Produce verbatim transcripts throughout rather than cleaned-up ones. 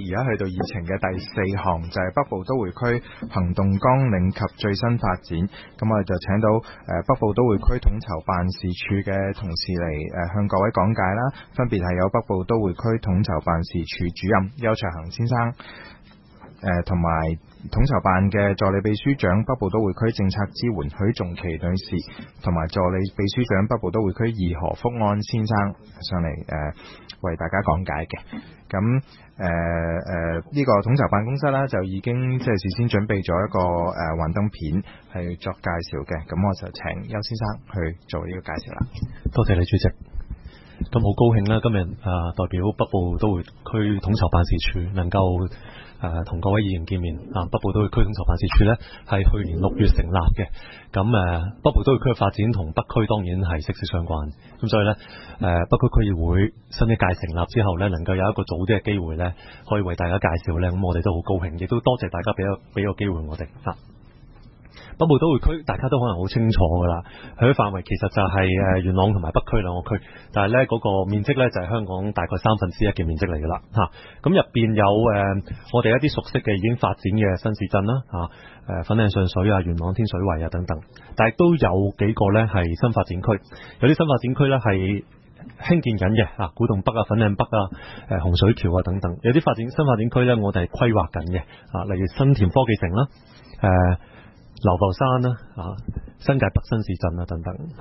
而家去到議程嘅第四項，就係、是、北部都會區行動綱領及最新發展。咁我哋就請到誒、呃、北部都會區統籌辦事處嘅同事嚟誒、呃、向各位講解啦。分別係有北部都會區統籌辦事處主任邱卓恒先生，誒同埋統籌辦嘅助理秘書長北部都會區政策支援許仲琪女士，同埋助理秘書長北部都會區義何福安先生上嚟誒、呃、為大家講解嘅。咁誒誒呢個統籌辦公室啦，就已經即係事先準備咗一個誒、呃、幻燈片係作介紹嘅。咁我就請邱先生去做呢個介紹啦。 多謝你主席。咁好高興啦，今日啊、呃、代表北部都會區統籌辦事處能夠誒同、呃、各位議員見面啊。北部都會區統籌辦事處呢係去年六月成立嘅，咁誒、呃、北部都會區嘅發展同北區當然係息息相關，咁所以呢，誒、呃、北區區議會新一屆成立之後呢，能夠有一個早啲嘅機會呢，可以為大家介紹呢，咁我哋都好高興，亦都多謝大家俾個俾個機會我哋啊。北部都會區大家都可能好清楚噶啦，佢嘅範圍其實就係誒元朗同埋北區兩個區，但係咧嗰個面積咧就係香港大概三分之一嘅面積嚟噶啦嚇。咁入邊有誒、呃、我哋一啲熟悉嘅已經發展嘅新市鎮啦嚇，誒、啊、粉嶺上水啊、元朗天水圍啊等等，但係都有幾個咧係新發展區，有啲新發展區咧係興建緊嘅啊，古洞北啊、粉嶺北啊、誒、呃、洪水橋啊等等，有啲發展新發展區咧我哋係規劃緊嘅啊，例如新田科技城啦，誒、呃。流浮山啦，啊，新界北新市鎮啊，等等吓。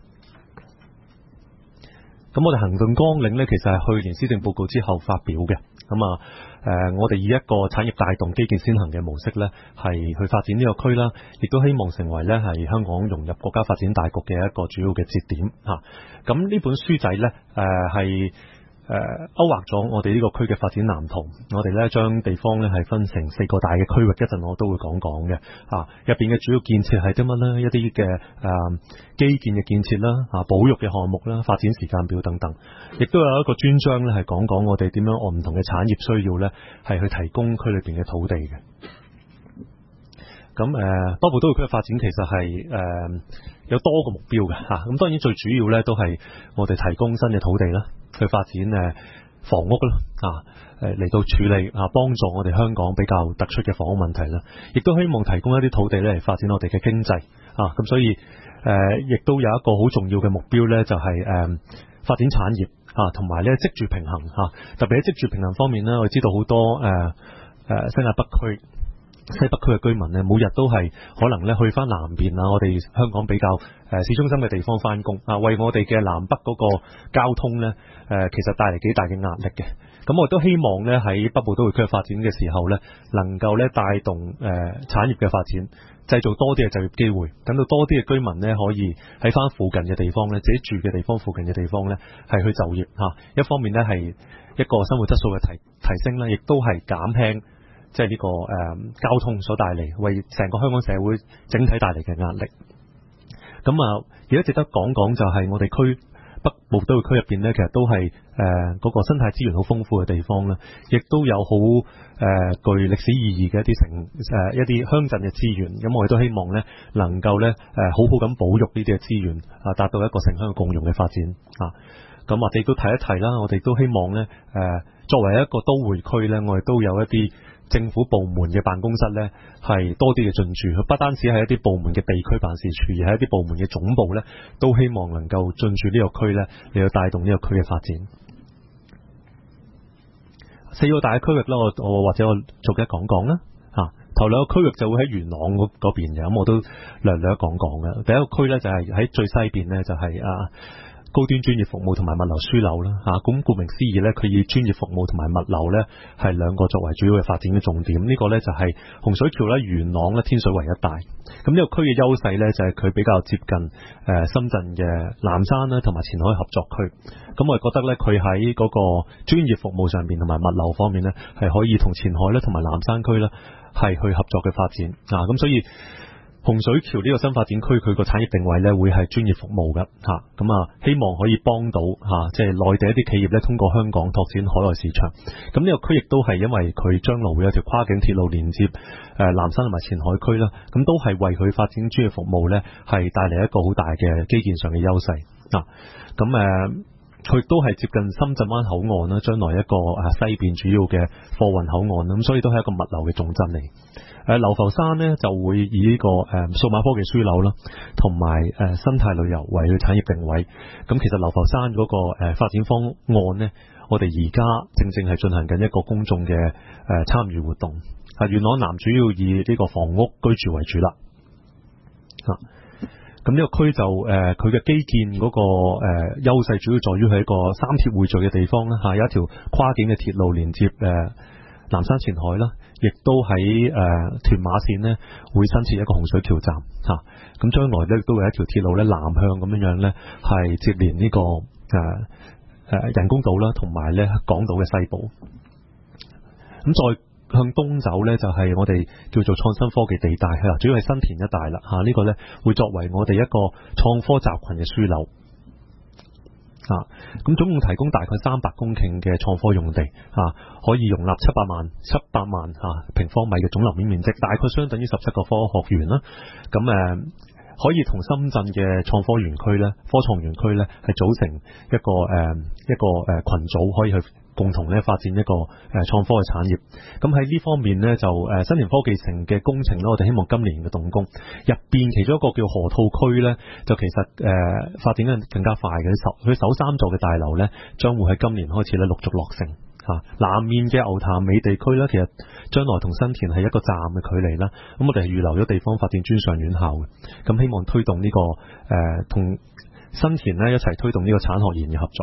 咁、啊、我哋行動綱領呢，其實係去年施政報告之後發表嘅。咁啊，誒、呃，我哋以一個產業帶動、基建先行嘅模式呢，係去發展呢個區啦，亦都希望成為呢係香港融入國家發展大局嘅一個主要嘅節點吓。咁、啊、呢本書仔呢，誒、呃、係。誒、呃、勾畫咗我哋呢個區嘅發展藍圖，我哋咧將地方咧係分成四個大嘅區域，一陣我都會講講嘅。啊，入邊嘅主要建設係啲乜咧？一啲嘅誒基建嘅建設啦，啊，保育嘅項目啦，發展時間表等等，亦都有一個專章咧係講講我哋點樣按唔同嘅產業需要咧係去提供區裏邊嘅土地嘅。咁誒、呃，北部都會區嘅發展其實係誒、呃、有多個目標嘅嚇。咁、啊、當然最主要咧都係我哋提供新嘅土地啦。去發展誒房屋啦，啊誒嚟到處理啊，幫助我哋香港比較突出嘅房屋問題啦，亦都希望提供一啲土地咧嚟發展我哋嘅經濟啊，咁所以誒亦、呃、都有一個好重要嘅目標咧，就係、是、誒、呃、發展產業啊，同埋咧職住平衡嚇、啊，特別喺職住平衡方面咧，我知道好多誒誒、呃呃、新界北區。西北區嘅居民咧，每日都係可能咧去翻南邊啊，我哋香港比較誒市中心嘅地方翻工啊，為我哋嘅南北嗰個交通咧誒，其實帶嚟幾大嘅壓力嘅。咁我都希望咧喺北部都會區發展嘅時候咧，能夠咧帶動誒、呃、產業嘅發展，製造多啲嘅就業機會，等到多啲嘅居民咧可以喺翻附近嘅地方咧，自己住嘅地方附近嘅地方咧係去就業嚇、啊。一方面咧係一個生活質素嘅提提升啦，亦都係減輕。即係呢、這個誒、呃、交通所帶嚟，為成個香港社會整體帶嚟嘅壓力。咁啊，而家值得講講就係我哋區北部都會區入邊呢，其實都係誒嗰個生態資源好豐富嘅地方啦，亦都有好誒、呃、具歷史意義嘅一啲城誒、呃、一啲鄉鎮嘅資源。咁我哋都希望呢，能夠呢誒、呃、好好咁保育呢啲嘅資源啊，達到一個城鄉共融嘅發展啊。咁我哋都提一提啦，我哋都希望呢，誒、呃、作為一個都會區呢，我哋都有一啲。政府部門嘅辦公室呢，係多啲嘅進駐，不單止係一啲部門嘅地區辦事處，而係一啲部門嘅總部呢，都希望能夠進駐呢個區呢，嚟到帶動呢個區嘅發展。四個大嘅區域啦，我我或者我逐一講講啦。嚇、啊，頭兩個區域就會喺元朗嗰嗰邊嘅，咁我都略略講講嘅。第一個區呢，就係喺最西邊呢，就係啊。高端專業服務同埋物流樞紐啦，嚇，咁顧名思義咧，佢以專業服務同埋物流咧係兩個作為主要嘅發展嘅重點。呢、這個咧就係洪水橋啦、元朗啦、天水圍一帶。咁呢個區嘅優勢咧就係佢比較接近誒深圳嘅南山啦，同埋前海合作區。咁我哋覺得咧，佢喺嗰個專業服務上邊同埋物流方面咧，係可以同前海咧同埋南山區咧係去合作嘅發展啊。咁所以。洪水橋呢個新發展區，佢個產業定位呢會係專業服務嘅嚇，咁啊希望可以幫到嚇，即係內地一啲企業呢通過香港拓展海外市場。咁呢個區亦都係因為佢將來會有條跨境鐵路連接誒南山同埋前海區啦，咁都係為佢發展專業服務呢係帶嚟一個好大嘅基建上嘅優勢啊。咁誒。 佢亦都係接近深圳灣口岸啦，將來一個誒西邊主要嘅貨運口岸啦，咁所以都係一個物流嘅重鎮嚟。誒流浮山咧就會以呢個誒數碼科技樞紐啦，同埋誒生態旅遊為佢產業定位。咁其實流浮山嗰個誒發展方案咧，我哋而家正正係進行緊一個公眾嘅誒參與活動。啊，元朗南主要以呢個房屋居住為主啦。啊。咁呢個區就誒佢嘅基建嗰個誒優勢主要在於係一個三鐵匯聚嘅地方啦，嚇有一條跨境嘅鐵路連接誒南山前海啦，亦都喺誒屯馬線呢會新設一個洪水橋站嚇，咁將來咧都會有一條鐵路咧南向咁樣樣咧係接連呢個誒誒人工島啦，同埋咧港島嘅西部，咁再向東走呢，就係我哋叫做創新科技地帶，係啦，主要係新田一帶啦嚇。呢、這個呢會作為我哋一個創科集群嘅樞紐啊。咁總共提供大概三百公頃嘅創科用地啊，可以容納七百萬七百萬啊平方米嘅總樓面面積，大概相等於十七個科學園啦。咁誒、啊、可以同深圳嘅創科園區呢、科創園區呢係組成一個誒、啊、一個誒群組，可以去共同咧發展一個誒創科嘅產業。咁喺呢方面呢，就誒新田科技城嘅工程咧，我哋希望今年嘅動工。入邊其中一個叫河套區呢，就其實誒、呃、發展得更加快嘅。首佢首三座嘅大樓呢，將會喺今年開始咧陸續落成嚇。南面嘅牛潭尾地區呢，其實將來同新田係一個站嘅距離啦。咁我哋係預留咗地方發展專上院校嘅。咁希望推動呢、這個誒同、呃、新田呢一齊推動呢個產學研嘅合作。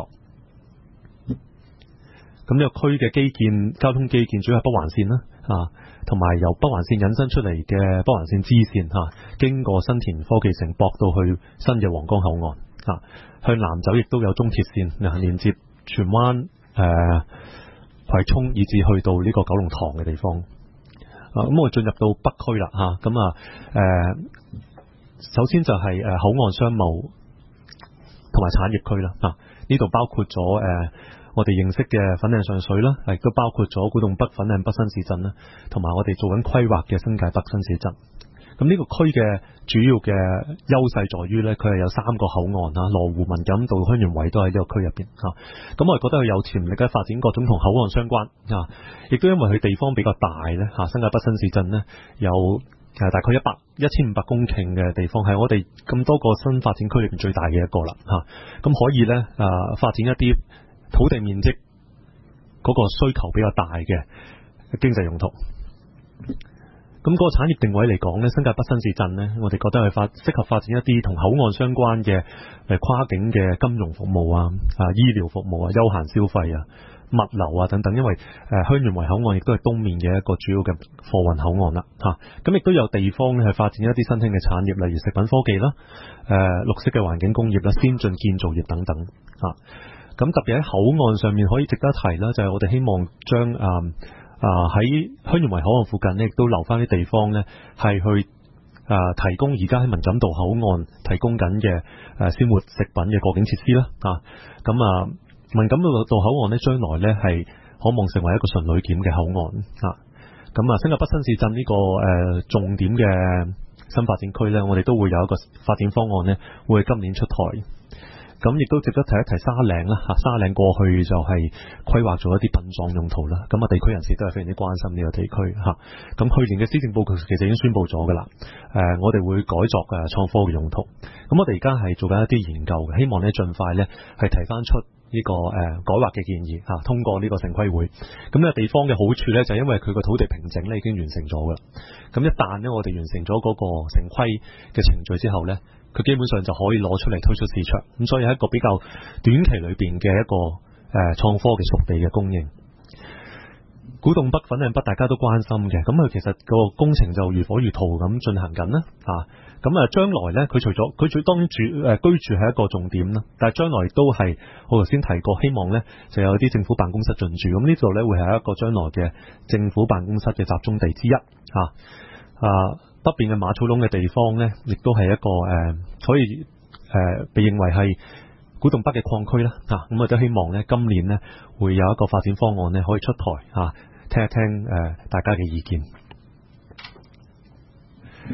咁呢個區嘅基建、交通基建主要係北環線啦，啊，同埋由北環線引申出嚟嘅北環線支線，嚇、啊，經過新田科技城駁到去新嘅皇崗口岸，啊，向南走亦都有中鐵線，啊，連接荃灣、誒、呃、葵涌，以至去到呢個九龍塘嘅地方。啊，咁我進入到北區啦，嚇、啊，咁啊誒、呃，首先就係誒口岸商貿同埋產業區啦，啊，呢度包括咗誒。呃我哋認識嘅粉嶺上水啦，亦都包括咗古洞北、粉嶺北新市鎮啦，同埋我哋做緊規劃嘅新界北新市鎮。咁呢個區嘅主要嘅優勢在於呢，佢係有三個口岸啊，羅湖、文錦渡、香園圍都喺呢個區入邊嚇。咁我哋覺得佢有潛力嘅發展各種同口岸相關啊，亦都因為佢地方比較大呢嚇，新界北新市鎮呢有誒大概一百一千五百公頃嘅地方，係我哋咁多個新發展區裏邊最大嘅一個啦嚇。咁可以呢誒發展一啲土地面積嗰個需求比較大嘅經濟用途，咁嗰個產業定位嚟講呢，新界北新市鎮呢，我哋覺得係發適合發展一啲同口岸相關嘅誒跨境嘅金融服務啊、啊醫療服務啊、休閒消費啊、物流啊等等，因為誒香園圍口岸亦都係東面嘅一個主要嘅貨運口岸啦，嚇、啊，咁亦都有地方咧係發展一啲新興嘅產業，例如食品科技啦、誒、呃、綠色嘅環境工業啦、先進建造業等等，嚇、啊。咁特別喺口岸上面可以值得提啦，就係、是、我哋希望將啊啊喺香園圍口岸附近呢，亦都留翻啲地方呢，係去啊提供而家喺文錦渡口岸提供緊嘅誒鮮活食品嘅過境設施啦啊。咁啊文錦渡渡口岸呢，將來呢係可望成為一個純旅檢嘅口岸啊。咁啊，新界北新市鎮呢、這個誒、呃、重點嘅新發展區呢，我哋都會有一個發展方案呢，會喺今年出台。咁亦都值得提一提沙嶺啦嚇，沙嶺過去就係規劃咗一啲殯葬用途啦。咁啊，地區人士都係非常之關心呢個地區嚇。咁去年嘅施政報告其實已經宣布咗噶啦。誒，我哋會改作誒創科嘅用途。咁我哋而家係做緊一啲研究嘅，希望咧盡快咧係提翻出呢個誒改劃嘅建議嚇，通過呢個城規會。咁呢個地方嘅好處咧就係因為佢個土地平整咧已經完成咗噶啦。咁一旦咧我哋完成咗嗰個城規嘅程序之後咧，佢基本上就可以攞出嚟推出市場，咁所以係一個比較短期裏邊嘅一個誒創科嘅熟地嘅供應。古洞北、粉嶺北大家都關心嘅，咁佢其實個工程就如火如荼咁進行緊啦，嚇。咁啊，將來呢，佢除咗佢最當然住誒、呃、居住係一個重點啦，但係將來都係我頭先提過，希望呢就有啲政府辦公室進駐，咁呢度呢，會係一個將來嘅政府辦公室嘅集中地之一，嚇啊。北邊嘅馬草壟嘅地方呢，亦都係一個誒、呃，可以誒、呃、被認為係古洞北嘅礦區啦。嚇、啊，咁我都希望呢，今年呢會有一個發展方案呢可以出台嚇、啊，聽一聽誒、呃、大家嘅意見。咁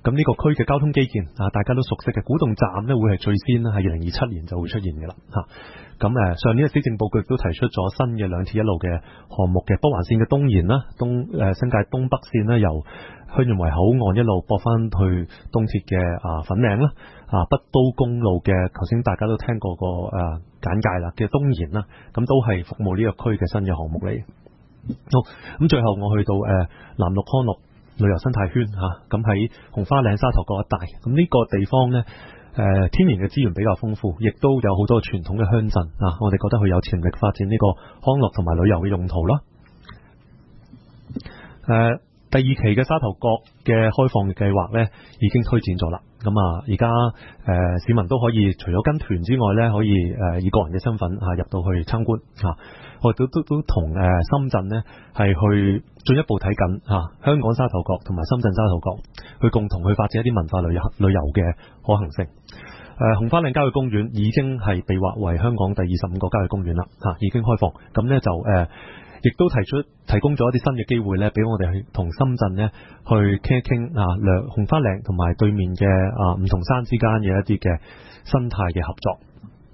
咁呢個區嘅交通基建啊，大家都熟悉嘅古洞站呢，會係最先啦，係二零二七年就會出現嘅啦嚇。咁誒上年嘅施政報告亦都提出咗新嘅兩鐵一路嘅項目嘅北環線嘅東延啦，東誒新界東北線呢，由香園圍口岸一路駁翻去東鐵嘅啊粉嶺啦，啊北都公路嘅頭先大家都聽過個誒簡介啦嘅東延啦，咁都係服務呢個區嘅新嘅項目嚟。好，咁最後我去到誒南陸康樂旅遊生態圈嚇，咁喺紅花嶺沙頭角一帶，咁呢個地方呢，誒、呃、天然嘅資源比較豐富，亦都有好多傳統嘅鄉鎮啊，我哋覺得佢有潛力發展呢個康樂同埋旅遊嘅用途啦。誒、呃、第二期嘅沙頭角嘅開放嘅計劃呢已經推展咗啦，咁啊而家誒市民都可以除咗跟團之外呢，可以誒、呃、以個人嘅身份啊入到去參觀啊。我哋都都都同誒深圳呢係去進一步睇緊嚇香港沙頭角同埋深圳沙頭角，去共同去發展一啲文化旅遊旅遊嘅可行性。誒、呃、紅花嶺郊野公園已經係被劃為香港第二十五個郊野公園啦嚇，已經開放。咁呢就誒、呃、亦都提出提供咗一啲新嘅機會呢，俾我哋去同深圳呢去傾一傾啊，兩紅花嶺同埋對面嘅啊梧桐山之間嘅一啲嘅生態嘅合作。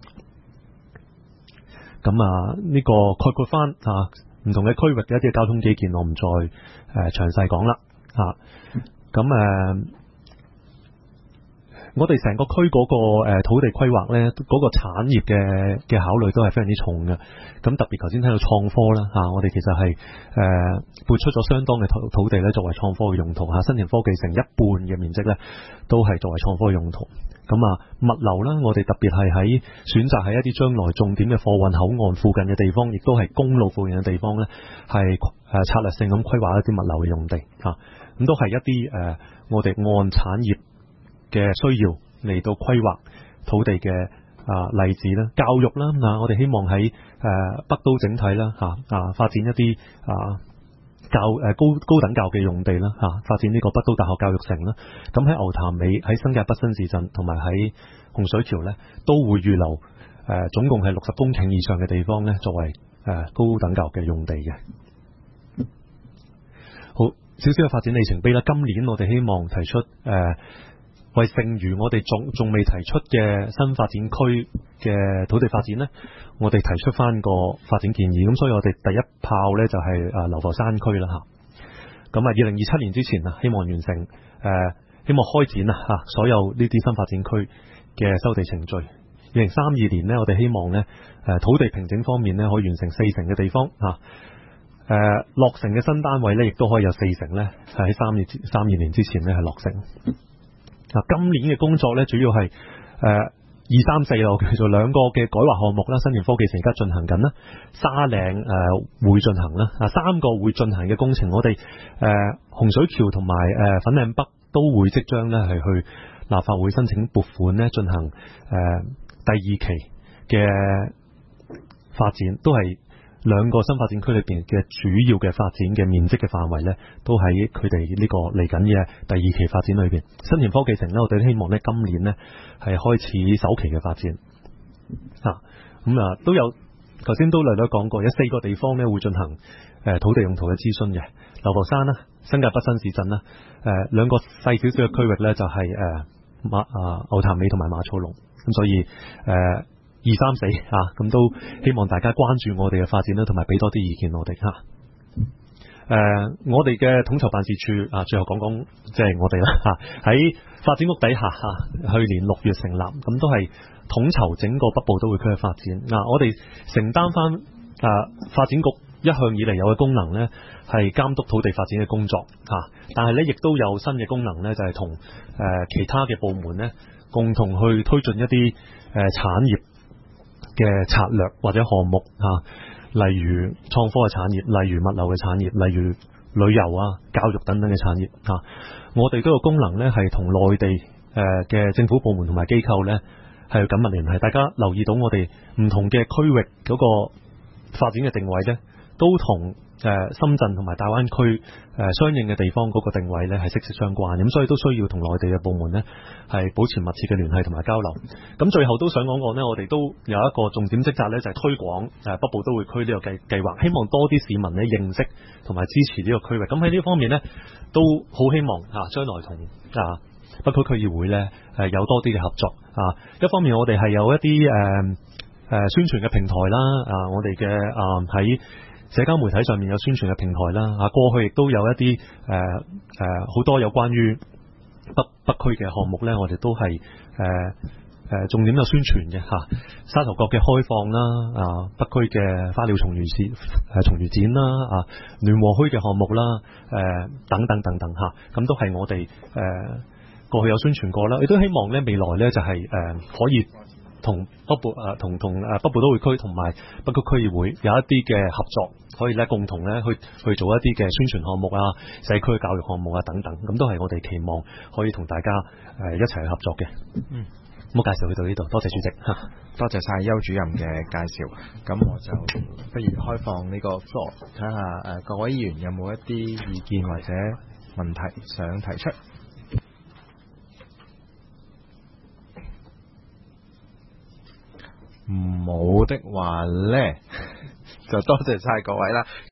咁啊，呢、這個概括翻啊，唔同嘅區域嘅一啲交通基建，我唔再誒、呃、詳細講啦。啊，咁誒、呃，我哋成個區嗰、那個、呃、土地規劃咧，嗰、那個產業嘅嘅考慮都係非常之重嘅。咁特別頭先聽到創科啦，嚇、啊，我哋其實係誒、呃、撥出咗相當嘅土土地咧，作為創科嘅用途嚇、啊。新田科技城一半嘅面積咧，都係作為創科嘅用途。咁啊，物流啦，我哋特別係喺選擇喺一啲將來重點嘅貨運口岸附近嘅地方，亦都係公路附近嘅地方呢，係誒策略性咁規劃一啲物流嘅用地嚇，咁、啊、都係一啲誒、呃、我哋按產業嘅需要嚟到規劃土地嘅啊例子啦，教育啦啊，我哋希望喺誒、呃、北都整體啦嚇啊發展一啲啊。教誒高高等教育嘅用地啦嚇，發展呢個北都大學教育城啦。咁喺牛潭尾、喺新界北新市鎮同埋喺洪水橋呢，都會預留誒、呃、總共係六十公頃以上嘅地方呢，作為誒、呃、高等教育嘅用地嘅。好，少少嘅發展里程碑啦。今年我哋希望提出誒、呃、為剩餘我哋仲仲未提出嘅新發展區嘅土地發展呢，我哋提出翻個發展建議，咁所以我哋第一炮呢就係誒流浮山區啦嚇。咁啊，二零二七年之前啊，希望完成誒、呃，希望開展啊嚇所有呢啲新發展區嘅收地程序。二零三二年呢，我哋希望呢誒土地平整方面呢可以完成四成嘅地方嚇，誒、呃、落成嘅新單位呢亦都可以有四成呢係喺三年三二年之前呢係落成。嗱，今年嘅工作呢主要係誒。呃二三四路叫做兩個嘅改劃項目啦，新田科技城而家進行緊啦，沙嶺誒、呃、會進行啦，啊三個會進行嘅工程，我哋誒、呃、洪水橋同埋誒粉嶺北都會即將咧係去立法會申請撥款咧進行誒、呃、第二期嘅發展，都係兩個新發展區裏邊嘅主要嘅發展嘅面積嘅範圍咧，都喺佢哋呢個嚟緊嘅第二期發展裏邊。新田科技城咧，我哋希望咧今年咧係開始首期嘅發展啊，咁啊都有頭先都略略講過，有四個地方咧會進行誒、呃、土地用途嘅諮詢嘅，流浮山啦、新界北新市鎮啦，誒、呃、兩個細少少嘅區域咧就係、是、誒、呃、馬啊牛潭尾同埋馬草龍，咁所以誒。呃二三四啊，咁都希望大家關注我哋嘅發展啦，同埋俾多啲意見我哋吓。誒、啊，我哋嘅統籌辦事處啊，最後講講即係我哋啦吓，喺發展局底下吓、啊，去年六月成立，咁都係統籌整個北部都會區嘅發展。嗱、啊，我哋承擔翻誒發展局一向以嚟有嘅功能呢，係監督土地發展嘅工作吓、啊，但係呢，亦都有新嘅功能呢，就係同誒其他嘅部門呢，共同去推進一啲誒、呃、產業嘅策略或者項目啊，例如創科嘅產業，例如物流嘅產業，例如旅遊啊、教育等等嘅產業啊，我哋都有功能呢，係同內地誒嘅政府部門同埋機構呢係緊密聯繫。大家留意到我哋唔同嘅區域嗰個發展嘅定位呢，都同誒深圳同埋大灣區誒相應嘅地方嗰個定位呢係息息相關，咁所以都需要同內地嘅部門呢係保持密切嘅聯繫同埋交流。咁最後都想講講呢，我哋都有一個重點職責呢，就係推廣誒北部都會區呢個計計劃，希望多啲市民呢認識同埋支持呢個區域。咁喺呢方面呢，都好希望啊將來同啊北區區議會咧誒有多啲嘅合作啊。一方面我哋係有一啲誒誒宣傳嘅平台啦，啊我哋嘅啊喺社交媒體上面有宣傳嘅平台啦，啊過去亦都有一啲誒誒好多有關於北北區嘅項目咧，我哋都係誒。呃誒重點有宣傳嘅嚇，沙頭角嘅開放啦，啊北區嘅花鳥蟲魚展誒蟲魚展啦，啊聯和墟嘅項目啦，誒等等等等嚇，咁都係我哋誒過去有宣傳過啦，亦都希望咧未來咧就係誒可以同北部誒同同誒北部都會區同埋北區區議會有一啲嘅合作，可以咧共同咧去去做一啲嘅宣傳項目啊、社區教育項目啊等等，咁都係我哋期望可以同大家誒一齊去合作嘅。嗯。咁我介紹去到呢度，多謝主席嚇， 多謝晒邱主任嘅介紹。咁我就不如開放呢個 floor， 睇下誒各位議員有冇一啲意見或者問題想提出。冇的話咧，就多謝晒各位啦。